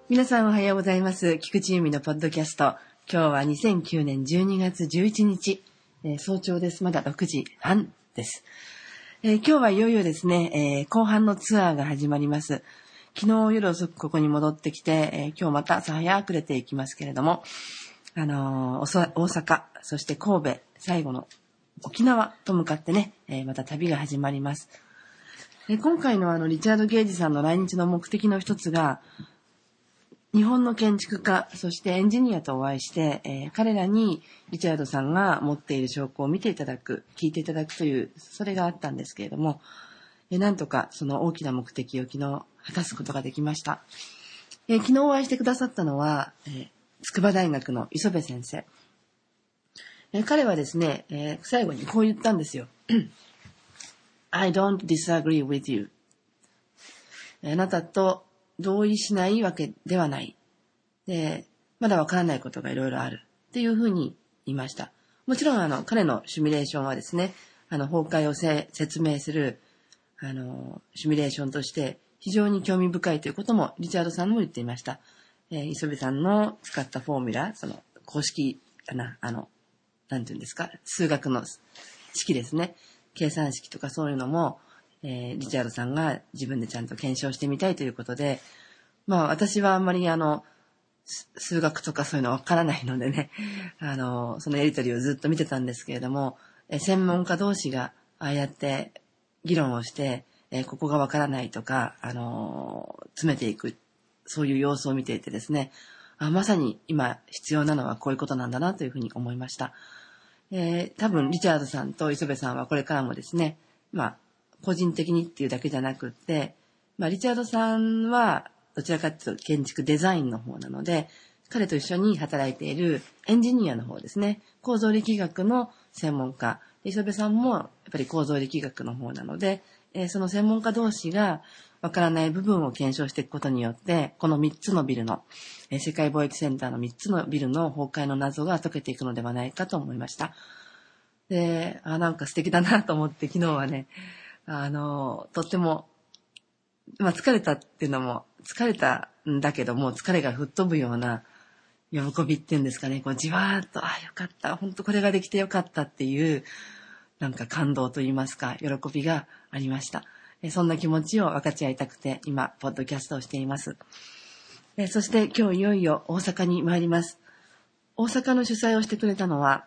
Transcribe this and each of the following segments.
皆さんおはようございます。菊池由美のポッドキャスト。今日は2009年12月11日、早朝です。まだ6時半です。今日はいよいよですね、後半のツアーが始まります。昨日夜遅くここに戻ってきて、今日また朝早く出ていきますけれども、大阪、そして神戸、最後の沖縄と向かってね、また旅が始まります。今回のリチャード・ゲージさんの来日の目的の一つが、日本の建築家、そしてエンジニアとお会いして、彼らにリチャードさんが持っている証拠を見ていただく、聞いていただくという、それがあったんですけれども、なんとかその大きな目的を昨日果たすことができました。昨日お会いしてくださったのは、筑波大学の磯部先生。彼はですね、最後にこう言ったんですよ。I don't disagree with you. あなたと同意しないわけではない。で、まだわからないことがいろいろある。っていうふうに言いました。もちろん彼のシミュレーションはですね、崩壊を説明する、シミュレーションとして非常に興味深いということもリチャードさんも言っていました。磯部さんの使ったフォーミュラ、その公式なんていうんですか、数学の式ですね。計算式とかそういうのも、リチャードさんが自分でちゃんと検証してみたいということで、まあ私はあんまり数学とかそういうのわからないのでね、そのやりとりをずっと見てたんですけれども、専門家同士がああやって議論をして、ここがわからないとか、詰めていく、そういう様子を見ていてですね、まさに今必要なのはこういうことなんだなというふうに思いました。多分リチャードさんと磯部さんはこれからもですね、まあ個人的にっていうだけじゃなくって、まあリチャードさんはどちらかというと建築デザインの方なので、彼と一緒に働いているエンジニアの方ですね、構造力学の専門家、磯部さんもやっぱり構造力学の方なので、その専門家同士がわからない部分を検証していくことによって、この3つのビルの、世界貿易センターの3つのビルの崩壊の謎が解けていくのではないかと思いました。で、なんか素敵だなと思って昨日はね、とっても、まあ疲れたっていうのも、疲れたんだけども、疲れが吹っ飛ぶような喜びっていうんですかね、こうじわーっと、よかった、本当これができてよかったっていう、なんか感動と言いますか、喜びがありました。そんな気持ちを分かち合いたくて、今、ポッドキャストをしています。そして今日いよいよ大阪に参ります。大阪の主催をしてくれたのは、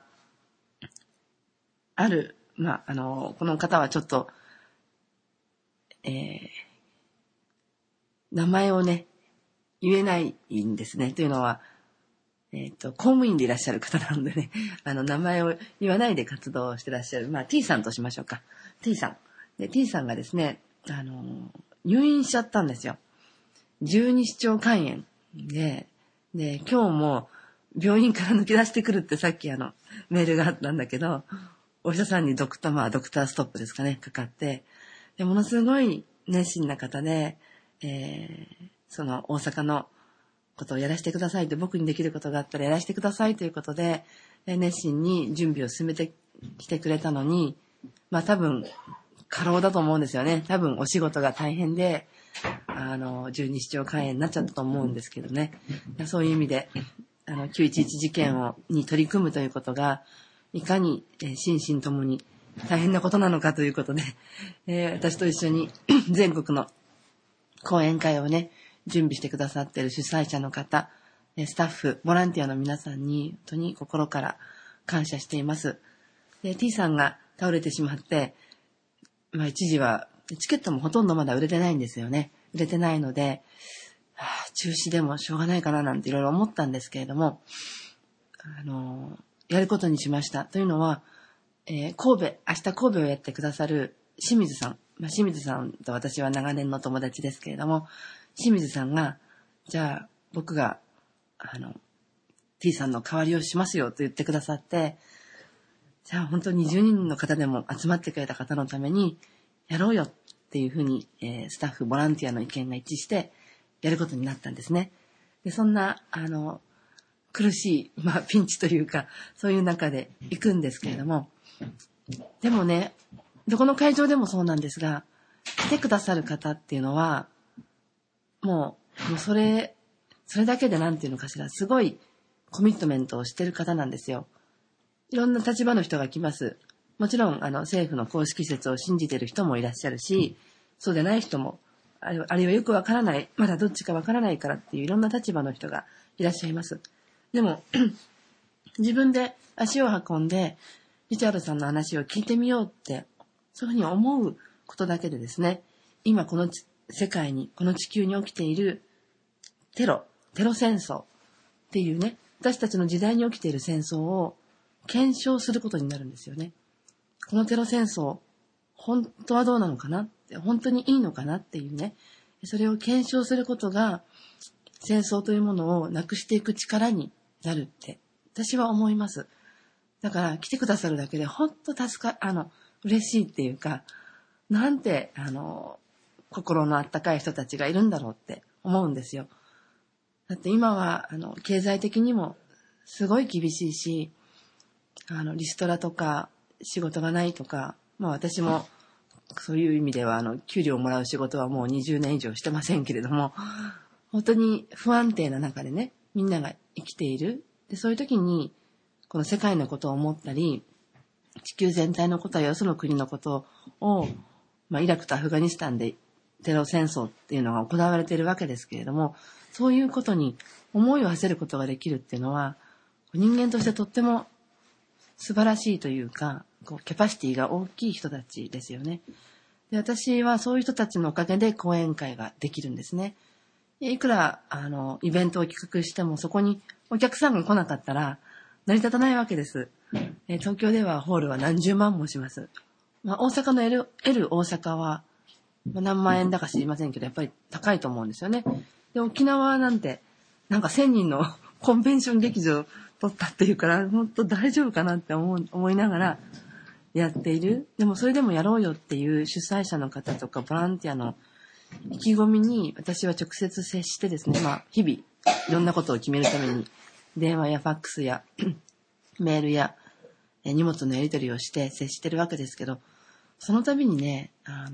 この方はちょっと、名前をね、言えないんですね。というのは、公務員でいらっしゃる方なのでね、名前を言わないで活動してらっしゃる、T さんとしましょうか。T さん。で、T さんがですね、入院しちゃったんですよ。十二指腸肝炎で、今日も病院から抜け出してくるってさっきメールがあったんだけど、お医者さんにドクターストップですかね、かかって、でものすごい熱心な方で、その大阪のことをやらせてくださいと、僕にできることがあったらやらせてくださいということで、熱心に準備を進めてきてくれたのに、多分過労だと思うんですよね。多分お仕事が大変で、十二指腸肝炎になっちゃったと思うんですけどね。そういう意味で、911事件に取り組むということが、いかに、心身ともに大変なことなのかということで、私と一緒に全国の講演会をね、準備してくださっている主催者の方、スタッフ、ボランティアの皆さんに本当に心から感謝しています。で、T さんが倒れてしまって、一時はチケットもほとんどまだ売れてないんですよね。売れてないので、中止でもしょうがないかななんていろいろ思ったんですけれども、やることにしました。というのは、明日神戸をやってくださる清水さん。清水さんと私は長年の友達ですけれども、清水さんが、じゃあ僕が、T さんの代わりをしますよと言ってくださって、じゃあ本当に20人の方でも集まってくれた方のためにやろうよっていうふうに、スタッフ、ボランティアの意見が一致してやることになったんですね。で、そんな、苦しい、ピンチというか、そういう中で行くんですけれども、でもね、どこの会場でもそうなんですが、来てくださる方っていうのは、もうそれそれだけでなんていうのかしら、すごいコミットメントをしてる方なんですよ。いろんな立場の人が来ます。もちろん、政府の公式説を信じてる人もいらっしゃるし、そうでない人も、あるいはよくわからない、まだどっちかわからないからっていういろんな立場の人がいらっしゃいます。でも、自分で足を運んで、リチャードさんの話を聞いてみようって、そういうふうに思うことだけでですね、今この世界に、この地球に起きているテロ戦争っていうね、私たちの時代に起きている戦争を検証することになるんですよね。このテロ戦争、本当はどうなのかなって、本当にいいのかなっていうね、それを検証することが戦争というものをなくしていく力になるって私は思います。だから来てくださるだけで本当嬉しいっていうか、なんて心のあったかい人たちがいるんだろうって思うんですよ。だって今は経済的にもすごい厳しいし、リストラとか仕事がないとか、まあ私もそういう意味では給料をもらう仕事はもう20年以上してませんけれども、本当に不安定な中でね、みんなが生きている。で、そういう時にこの世界のことを思ったり、地球全体のことやよその国のことを、イラクとアフガニスタンでテロ戦争っていうのが行われているわけですけれども、そういうことに思いを馳せることができるっていうのは、人間としてとっても素晴らしいというか、キャパシティが大きい人たちですよね。で、私はそういう人たちのおかげで講演会ができるんですね。いくら、イベントを企画してもそこにお客さんが来なかったら成り立たないわけです。東京ではホールは何十万もします。大阪の L 大阪は、何万円だか知りませんけど、やっぱり高いと思うんですよね。で、沖縄なんて、なんか1000人のコンベンション劇場取ったっていうから、本当大丈夫かなって思いながらやっている。でもそれでもやろうよっていう主催者の方とかボランティアの意気込みに私は直接接してですね、日々いろんなことを決めるために電話やファックスやメールや荷物のやり取りをして接してるわけですけど、その度にね、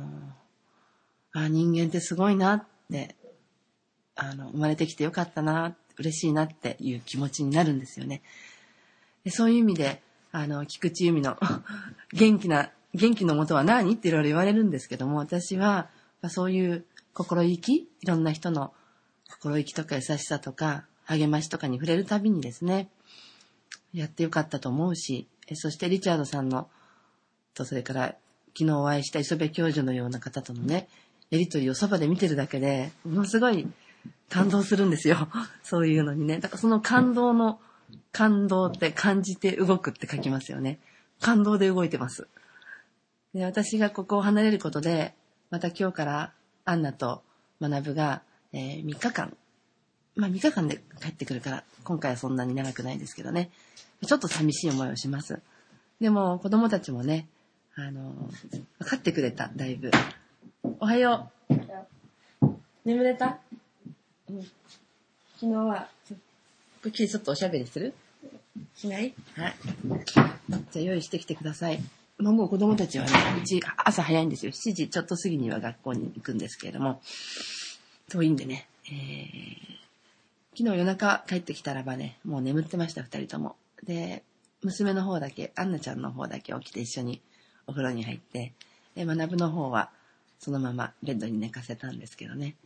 人間ってすごいなって、生まれてきてよかったな、嬉しいなっていう気持ちになるんですよね。で、そういう意味で、菊池由美の元気のもとは何っていろいろ言われるんですけども、私は、そういう心意気、いろんな人の心意気とか優しさとか、励ましとかに触れるたびにですね、やってよかったと思うし、そしてリチャードさんの、それから昨日お会いした磯部教授のような方とのね、やりとりをそばで見てるだけで、ものすごい感動するんですよ。そういうのにね。だからその感動って感じて動くって書きますよね。感動で動いてます。で、私がここを離れることで、また今日からアンナと学が、3日間、3日間で帰ってくるから、今回はそんなに長くないですけどね。ちょっと寂しい思いをします。でも子供たちもね、分かってくれた、だいぶ。おはよう。眠れた？うん。昨日は、ちょっとおしゃべりする？しない？はい。じゃあ用意してきてください。もう子供たちはね、うち朝早いんですよ。7時ちょっと過ぎには学校に行くんですけれども、遠いんでね、昨日夜中帰ってきたらばね、もう眠ってました、二人とも。で、娘の方だけ、アンナちゃんの方だけ起きて一緒にお風呂に入って、で、学の方はそのままベッドに寝かせたんですけどね。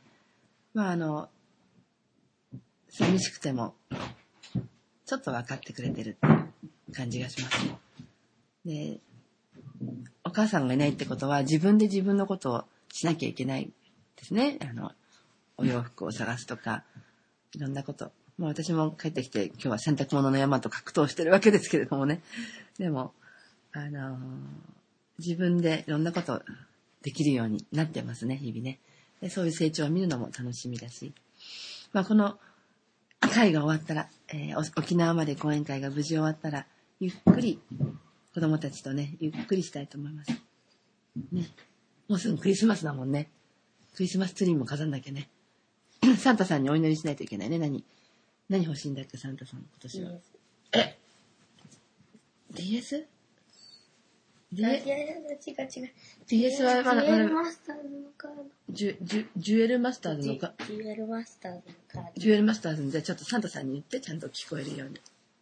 寂しくても、ちょっと分かってくれてる感じがします。で、お母さんがいないってことは自分で自分のことをしなきゃいけないですね。お洋服を探すとか、いろんなこと。もう私も帰ってきて今日は洗濯物の山と格闘してるわけですけれどもね。でも、自分でいろんなことできるようになってますね、日々ね。で、そういう成長を見るのも楽しみだし。この会が終わったら、沖縄まで講演会が無事終わったら、ゆっくり子供たちとね、ゆっくりしたいと思います。ね。もうすぐクリスマスだもんね。クリスマスツリーも飾んなきゃね。サンタさんにお祈りしないといけないね。何欲しいんだっけ、サンタさん今年は。DS？ いや、違う。 DS はまだ。 デュエルマスターズのカード。 ジュエルマスターズのか、 ジュエルマスターズのカード。 ジュエルマスターズに、じゃあちょっとサンタさんに言ってちゃんと聞こえるように。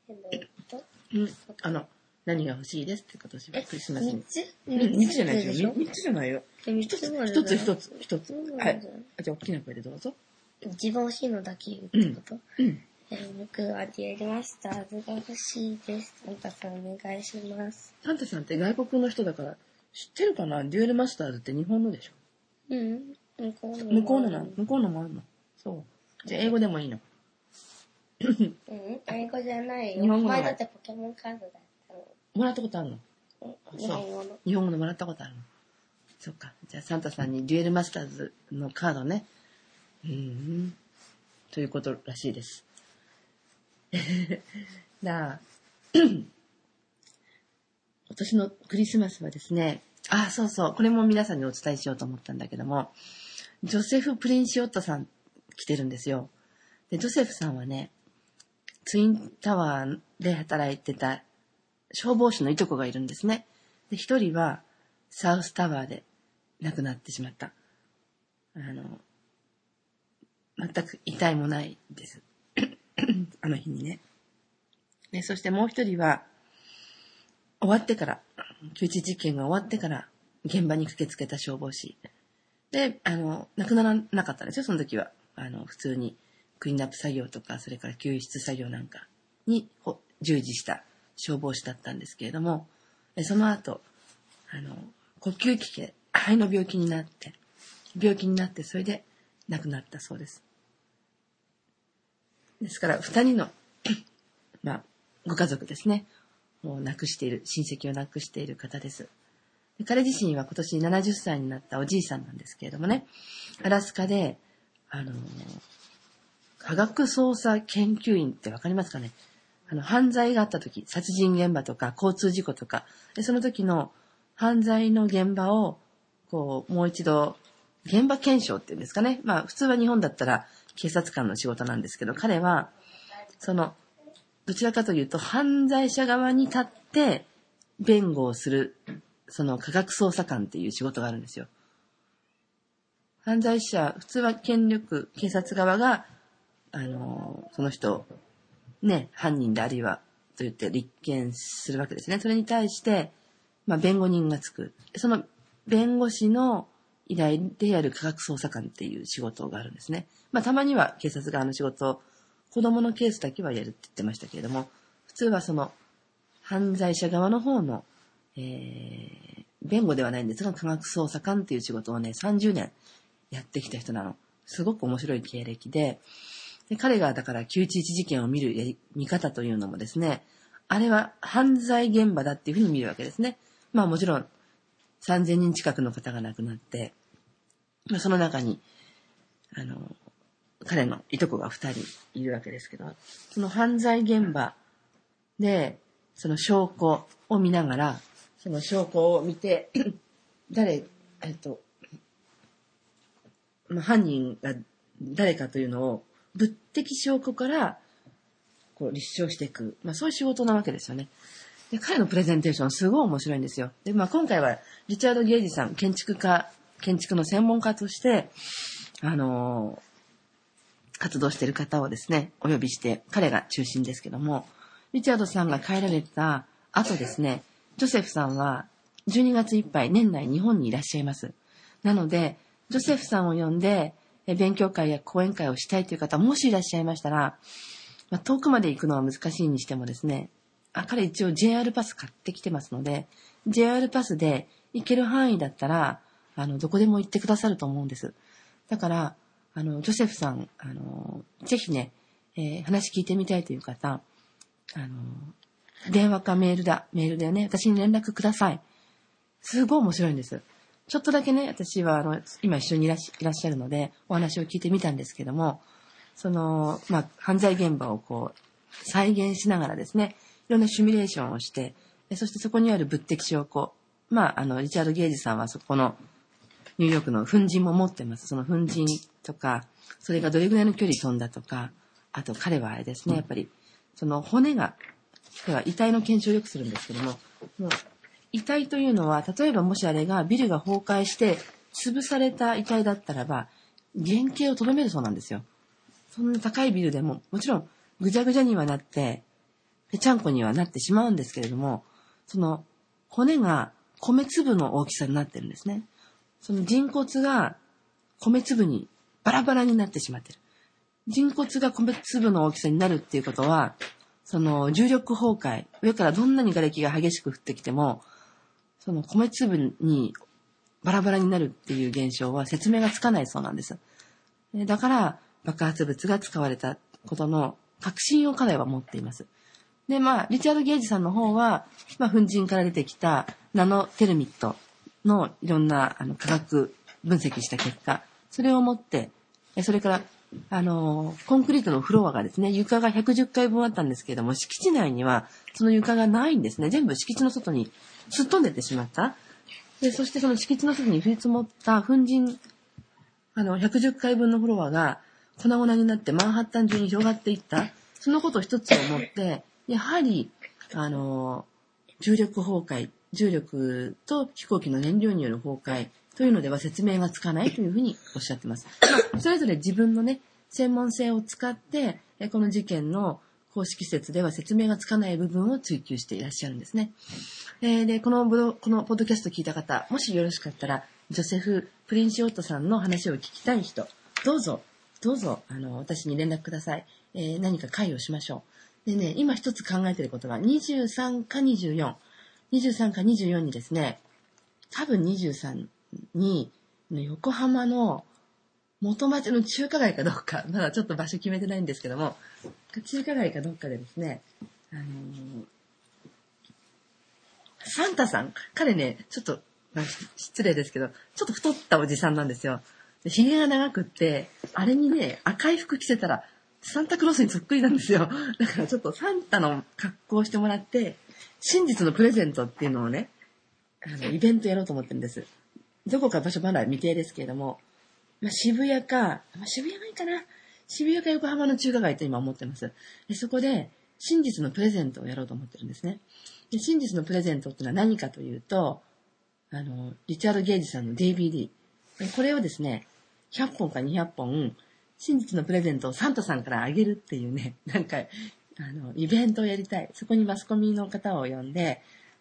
何が欲しいですって今年はクリスマスに。3つじゃないですよ。3つじゃないよ。 一つ一つ。はい。じゃあ大きな声でどうぞ。 一番欲しいのだけ言うってこと？僕はデュエルマスターズが欲しいです。サンタさんお願いします。 サンタさんって外国の人だから知ってるかな？デュエルマスターズって日本のでしょ？向こうのもあるの？そう。じゃあ英語でもいいの？ 英語じゃないよ。 日本語の前だってポケモンカードだったの。 もらったことあるの？ 日本語の。 日本語のもらったことあるの？そっか。じゃあサンタさんにデュエルマスターズのカードね。ということらしいです。今年のクリスマスはですね、そうそう、これも皆さんにお伝えしようと思ったんだけども、ジョセフ・プリンシオットさん来てるんですよ。で、ジョセフさんはね、ツインタワーで働いてた消防士のいとこがいるんですね。で、一人はサウスタワーで亡くなってしまった。全く遺体もないです。あの日にね。で、そしてもう一人は、終わってから、救治事件が終わってから、現場に駆けつけた消防士。で、亡くならなかったんですよ、その時は。普通にクリーンアップ作業とか、それから救出作業なんかに従事した消防士だったんですけれども、その後、呼吸器系、肺の病気になって、それで亡くなったそうです。ですから、二人の、ご家族ですね。もう亡くしている、親戚を亡くしている方です。彼自身は今年70歳になったおじいさんなんですけれどもね、アラスカで、科学捜査研究員ってわかりますかね？犯罪があった時、殺人現場とか交通事故とか、その時の犯罪の現場を、もう一度、現場検証っていうんですかね。普通は日本だったら警察官の仕事なんですけど、彼は、どちらかというと、犯罪者側に立って弁護をする、科学捜査官っていう仕事があるんですよ。犯罪者、普通は警察側が、その人、ね、犯人であるいは、と言って立件するわけですね。それに対して、弁護人がつく。その弁護士の依頼でやる科学捜査官っていう仕事があるんですね。たまには警察側の仕事を、子供のケースだけはやるって言ってましたけれども、普通は犯罪者側の方の、弁護ではないんですが、科学捜査官っていう仕事をね、30年やってきた人なの。すごく面白い経歴で、彼がだから911事件を見方というのもですね、あれは犯罪現場だっていうふうに見るわけですね。もちろん3000人近くの方が亡くなって、その中に、彼のいとこが2人いるわけですけど、その犯罪現場で、その証拠を見ながら、その証拠を見て、犯人が誰かというのを物的証拠から立証していく、そういう仕事なわけですよね。で、彼のプレゼンテーションすごい面白いんですよ。で、今回はリチャード・ゲイジさん、建築の専門家として、活動している方をですね、お呼びして、彼が中心ですけども、リチャードさんが帰られた後ですね、ジョセフさんは12月いっぱい年内日本にいらっしゃいます。なので、ジョセフさんを呼んで勉強会や講演会をしたいという方、もしいらっしゃいましたら、遠くまで行くのは難しいにしてもですね、彼一応 JR パス買ってきてますので、JR パスで行ける範囲だったら、どこでも行ってくださると思うんです。だから、ジョセフさん、ぜひね、話聞いてみたいという方、電話かメールでね、私に連絡ください。すごい面白いんです。ちょっとだけね、私は今一緒にいらっしゃるので、お話を聞いてみたんですけども、犯罪現場を再現しながらですね、いろんなシミュレーションをして、そしてそこにある物的証拠、リチャード・ゲイジさんはそこのニューヨークの粉塵も持ってます。その粉塵とか、それがどれぐらいの距離飛んだとか、あと彼はあれですね、やっぱり、その骨が、遺体の検証をよくするんですけども、遺体というのは、例えばもしあれがビルが崩壊して潰された遺体だったらば、原型をとどめるそうなんですよ。そんな高いビルでも、もちろんぐちゃぐちゃにはなって、ぺちゃんこにはなってしまうんですけれども、その骨が米粒の大きさになってるんですね。その人骨が米粒にバラバラになってしまってる。人骨が米粒の大きさになるっていうことは、その重力崩壊、上からどんなに瓦礫が激しく降ってきても、その米粒にバラバラになるっていう現象は説明がつかないそうなんです。だから爆発物が使われたことの確信を彼は持っています。で、リチャード・ゲージさんの方は、粉塵から出てきたナノテルミットのいろんな科学分析した結果、それをもって、それから、コンクリートのフロアがですね、床が110階分あったんですけれども、敷地内にはその床がないんですね。全部敷地の外にすっ飛んでってしまった。で、そしてその敷地の外に降り積もった粉塵、110階分のフロアが粉々になってマンハッタン中に広がっていった。そのこと一つをもって、やはり、重力崩壊、重力と飛行機の燃料による崩壊というのでは説明がつかないというふうにおっしゃってます。それぞれ自分のね、専門性を使って、この事件の公式説では説明がつかない部分を追求していらっしゃるんですね。で、このポッドキャスト聞いた方、もしよろしかったら、ジョセフ・プリンシオットさんの話を聞きたい人、どうぞ、私に連絡ください。何か会をしましょう。でね、今一つ考えていることは、23か24にですね、多分23に、横浜の元町の中華街かどうか、まだちょっと場所決めてないんですけども、中華街かどうかでですね、サンタさん、彼ね、ちょっと、失礼ですけど、ちょっと太ったおじさんなんですよ。髭が長くって、あれにね、赤い服着せたら、サンタクロースにそっくりなんですよ。だからちょっとサンタの格好をしてもらって、真実のプレゼントっていうのをね、イベントやろうと思ってるんです。どこか場所まだ未定ですけれども、渋谷か、渋谷がいいかな。渋谷か横浜の中華街と今思ってます。でそこで、真実のプレゼントをやろうと思ってるんですね。で真実のプレゼントっていうのは何かというと、リチャード・ゲージさんの DVD。これをですね、100本か200本、真実のプレゼントをサンタさんからあげるっていうね、なんか、イベントをやりたい。そこにマスコミの方を呼んで、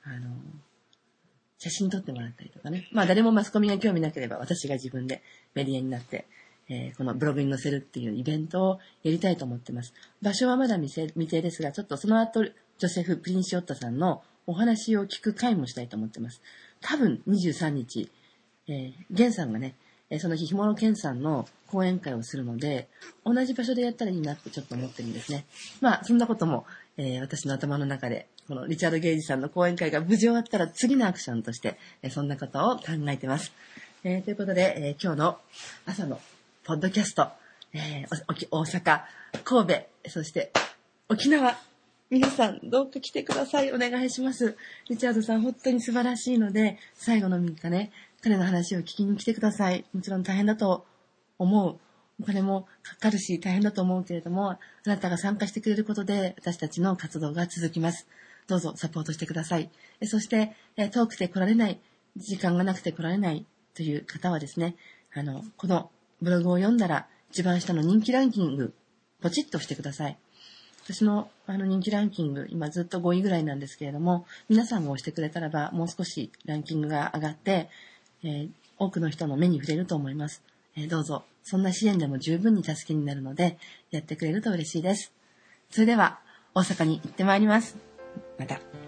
写真撮ってもらったりとかね。誰もマスコミが興味なければ私が自分でメディアになって、このブログに載せるっていうイベントをやりたいと思ってます。場所はまだ未定ですが、ちょっとその後、ジョセフ・プリンシオッタさんのお話を聞く会もしたいと思ってます。多分23日、ゲンさんがね、その日、ひものケンさんの講演会をするので、同じ場所でやったらいいなってちょっと思ってるんですね。そんなことも、私の頭の中で、このリチャード・ゲージさんの講演会が無事終わったら次のアクションとして、そんなことを考えてます。ということで、今日の朝のポッドキャスト、大阪、神戸、そして沖縄、皆さんどうか来てください。お願いします。リチャードさん本当に素晴らしいので、最後の3日ね、彼の話を聞きに来てください。もちろん大変だと思う。お金もかかるし大変だと思うけれども、あなたが参加してくれることで私たちの活動が続きます。どうぞサポートしてください。そして遠くて来られない、時間がなくて来られないという方はですね、このブログを読んだら一番下の人気ランキングポチッとしてください。私の人気ランキング、今ずっと5位ぐらいなんですけれども、皆さんが押してくれたらばもう少しランキングが上がって、多くの人の目に触れると思います。どうぞ、そんな支援でも十分に助けになるので、やってくれると嬉しいです。それでは、大阪に行ってまいります。また。